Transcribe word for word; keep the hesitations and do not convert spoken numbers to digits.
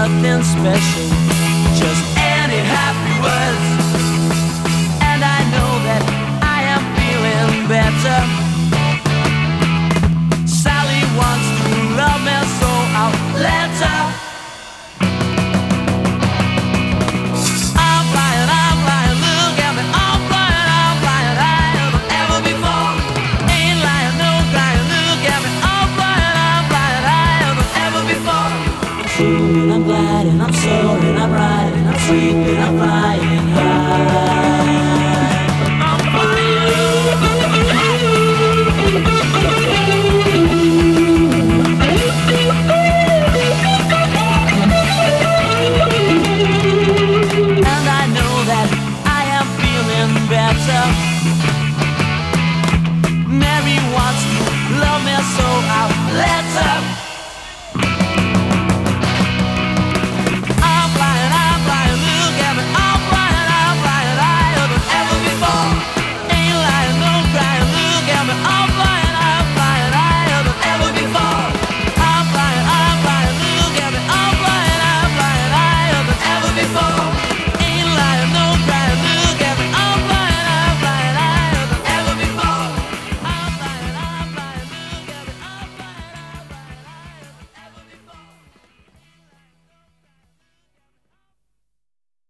nothing special, just any happy words. And I know that I am feeling better. Sally wants to love me, so I'll let her. I'm flying, I'm flying, look at me, I'm flying, I'm flying higher than ever before. Ain't lying, no crying, look at me, I'm flying, I'm flying higher than ever before. I'm shooting, I'm gliding, I'm soaring, I'm riding, I'm sweeping, I'm flying.